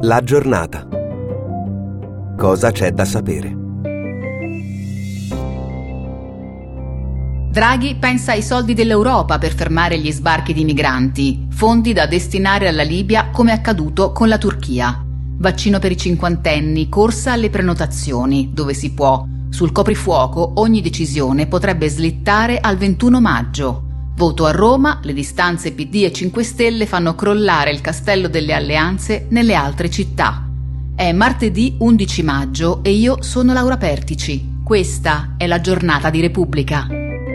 La giornata. Cosa c'è da sapere? Draghi pensa ai soldi dell'Europa per fermare gli sbarchi di migranti, fondi da destinare alla Libia come accaduto con la Turchia. Vaccino per i cinquantenni, corsa alle prenotazioni, dove si può. Sul coprifuoco ogni decisione potrebbe slittare al 21 maggio. Voto a Roma, le distanze PD e 5 Stelle fanno crollare il castello delle alleanze nelle altre città. È martedì 11 maggio e io sono Laura Pertici. Questa è la giornata di Repubblica.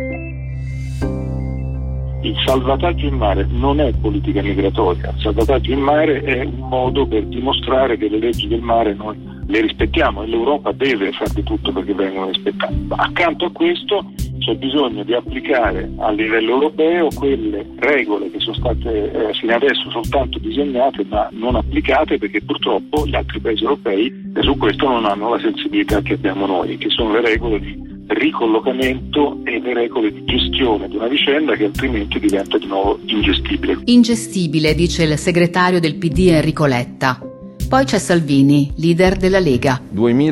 Il salvataggio in mare non è politica migratoria, il salvataggio in mare è un modo per dimostrare che le leggi del mare noi le rispettiamo e l'Europa deve fare di tutto perché vengano rispettate. Ma accanto a questo c'è bisogno di applicare a livello europeo quelle regole che sono state fino adesso soltanto disegnate ma non applicate, perché purtroppo gli altri paesi europei su questo non hanno la sensibilità che abbiamo noi, che sono le regole di ricollocamento e le regole di gestione di una vicenda che altrimenti diventa di nuovo ingestibile. Ingestibile, dice il segretario del PD Enrico Letta. Poi c'è Salvini, leader della Lega.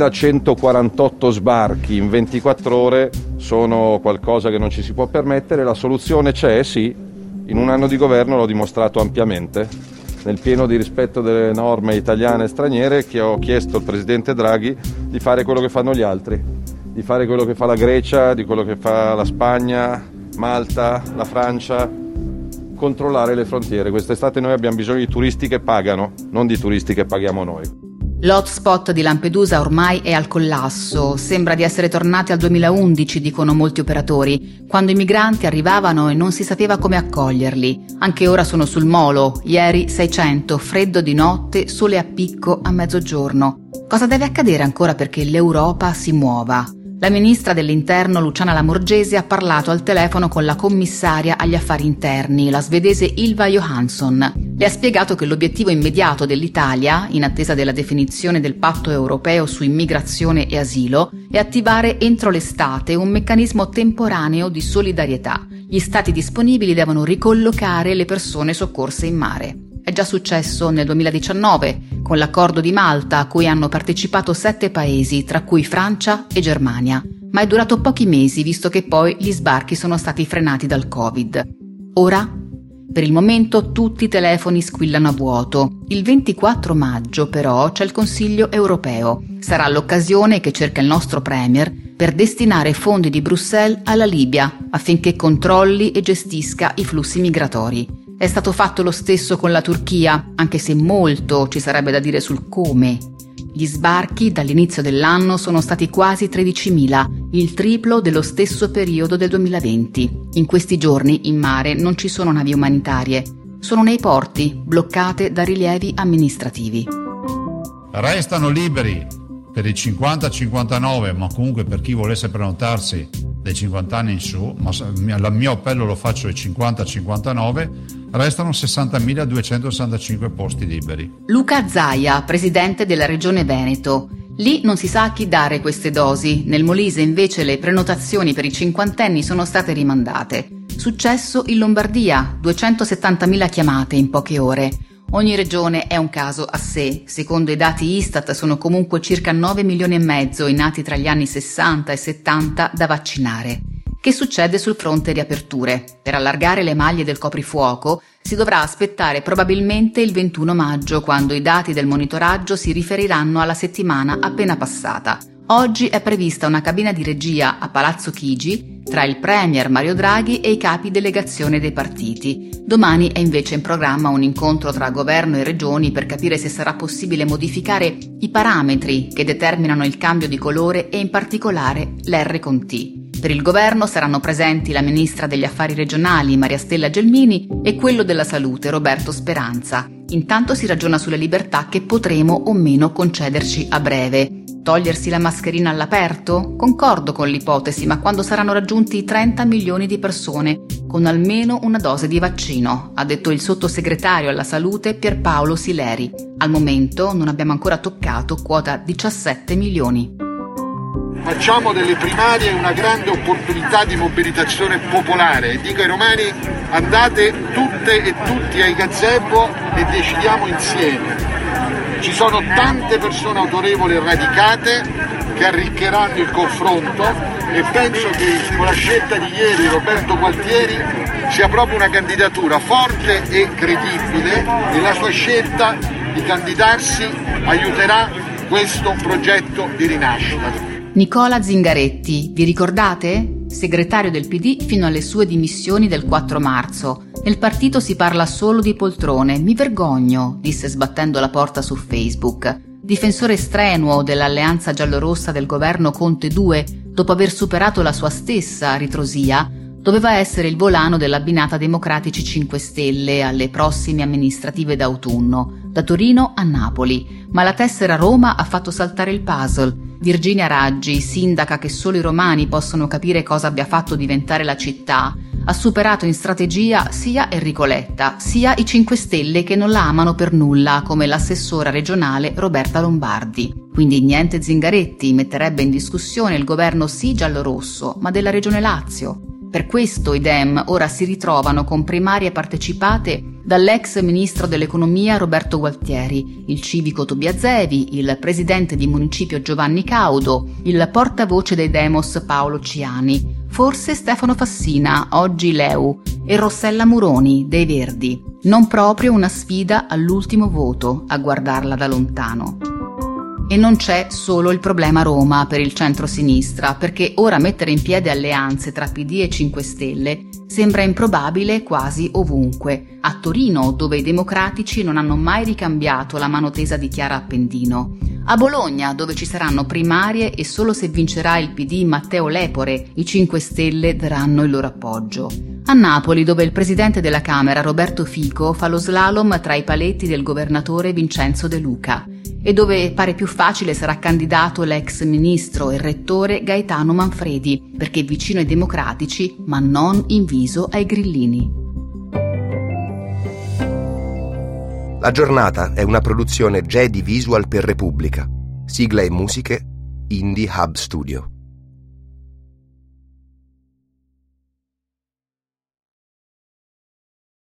2148 sbarchi in 24 ore sono qualcosa che non ci si può permettere. La soluzione c'è, sì, in un anno di governo l'ho dimostrato ampiamente, nel pieno di rispetto delle norme italiane e straniere, che ho chiesto al presidente Draghi di fare quello che fanno gli altri, di fare quello che fa la Grecia, di quello che fa la Spagna, Malta, la Francia, controllare le frontiere. Quest'estate noi abbiamo bisogno di turisti che pagano, non di turisti che paghiamo noi. L'hotspot di Lampedusa ormai è al collasso, sembra di essere tornati al 2011, dicono molti operatori, quando i migranti arrivavano e non si sapeva come accoglierli. Anche ora sono sul molo, ieri 600, freddo di notte, sole a picco a mezzogiorno. Cosa deve accadere ancora perché l'Europa si muova? La ministra dell'Interno Luciana Lamorgese ha parlato al telefono con la commissaria agli affari interni, la svedese Ylva Johansson. Le ha spiegato che l'obiettivo immediato dell'Italia, in attesa della definizione del patto europeo su immigrazione e asilo, è attivare entro l'estate un meccanismo temporaneo di solidarietà. Gli stati disponibili devono ricollocare le persone soccorse in mare. È già successo nel 2019, con l'accordo di Malta a cui hanno partecipato 7 paesi, tra cui Francia e Germania. Ma è durato pochi mesi, visto che poi gli sbarchi sono stati frenati dal Covid. Ora, per il momento, tutti i telefoni squillano a vuoto. Il 24 maggio, però, c'è il Consiglio europeo. Sarà l'occasione che cerca il nostro Premier per destinare fondi di Bruxelles alla Libia, affinché controlli e gestisca i flussi migratori. È stato fatto lo stesso con la Turchia, anche se molto ci sarebbe da dire sul come. Gli sbarchi dall'inizio dell'anno sono stati quasi 13.000, il triplo dello stesso periodo del 2020. In questi giorni in mare non ci sono navi umanitarie, sono nei porti, bloccate da rilievi amministrativi. Restano liberi per i 50-59, ma comunque per chi volesse prenotarsi dai 50 anni in su, ma il mio appello lo faccio ai 50-59, restano 60.265 posti liberi. Luca Zaia, presidente della Regione Veneto. Lì non si sa a chi dare queste dosi, nel Molise invece le prenotazioni per i cinquantenni sono state rimandate. Successo in Lombardia, 270.000 chiamate in poche ore. Ogni regione è un caso a sé. Secondo i dati Istat sono comunque circa 9 milioni e mezzo i nati tra gli anni 60 e 70 da vaccinare. Che succede sul fronte riaperture? Per allargare le maglie del coprifuoco si dovrà aspettare probabilmente il 21 maggio, quando i dati del monitoraggio si riferiranno alla settimana appena passata. Oggi è prevista una cabina di regia a Palazzo Chigi tra il Premier Mario Draghi e i capi delegazione dei partiti. Domani è invece in programma un incontro tra governo e regioni per capire se sarà possibile modificare i parametri che determinano il cambio di colore e in particolare l'R con T. Per il governo saranno presenti la ministra degli affari regionali Maria Stella Gelmini e quello della salute Roberto Speranza. Intanto si ragiona sulle libertà che potremo o meno concederci a breve. Togliersi la mascherina all'aperto? Concordo con l'ipotesi, ma quando saranno raggiunti 30 milioni di persone con almeno una dose di vaccino, ha detto il sottosegretario alla salute Pierpaolo Sileri. Al momento non abbiamo ancora toccato quota 17 milioni. Facciamo delle primarie una grande opportunità di mobilitazione popolare e dico ai romani: andate tutte e tutti ai gazebo e decidiamo insieme. Ci sono tante persone autorevoli e radicate che arricchiranno il confronto e penso che con la scelta di ieri Roberto Gualtieri sia proprio una candidatura forte e credibile, e la sua scelta di candidarsi aiuterà questo progetto di rinascita. Nicola Zingaretti, vi ricordate? Segretario del PD fino alle sue dimissioni del 4 marzo. Nel partito si parla solo di poltrone, mi vergogno, disse sbattendo la porta su Facebook. Difensore strenuo dell'alleanza giallorossa del governo Conte II, dopo aver superato la sua stessa ritrosia, doveva essere il volano dell'abbinata Democratici 5 Stelle alle prossime amministrative d'autunno, da Torino a Napoli, ma la tessera Roma ha fatto saltare il puzzle. Virginia Raggi, sindaca che solo i romani possono capire cosa abbia fatto diventare la città, ha superato in strategia sia Enrico Letta, sia i 5 Stelle che non la amano per nulla, come l'assessora regionale Roberta Lombardi. Quindi niente Zingaretti metterebbe in discussione il governo sì giallorosso, ma della Regione Lazio. Per questo i Dem ora si ritrovano con primarie partecipate dall'ex ministro dell'economia Roberto Gualtieri, il civico Tobia Zevi, il presidente di municipio Giovanni Caudo, il portavoce dei Demos Paolo Ciani, forse Stefano Fassina, oggi Leu, e Rossella Muroni, dei Verdi. Non proprio una sfida all'ultimo voto, a guardarla da lontano. E non c'è solo il problema Roma per il centro-sinistra, perché ora mettere in piedi alleanze tra PD e 5 Stelle sembra improbabile quasi ovunque. A Torino, dove i democratici non hanno mai ricambiato la mano tesa di Chiara Appendino. A Bologna, dove ci saranno primarie e solo se vincerà il PD Matteo Lepore, i 5 Stelle daranno il loro appoggio. A Napoli, dove il presidente della Camera Roberto Fico fa lo slalom tra i paletti del governatore Vincenzo De Luca, e dove pare più facile sarà candidato l'ex ministro e rettore Gaetano Manfredi, perché vicino ai democratici, ma non inviso ai grillini. La giornata è una produzione Jedi Visual per Repubblica. Sigla e musiche Indie Hub Studio.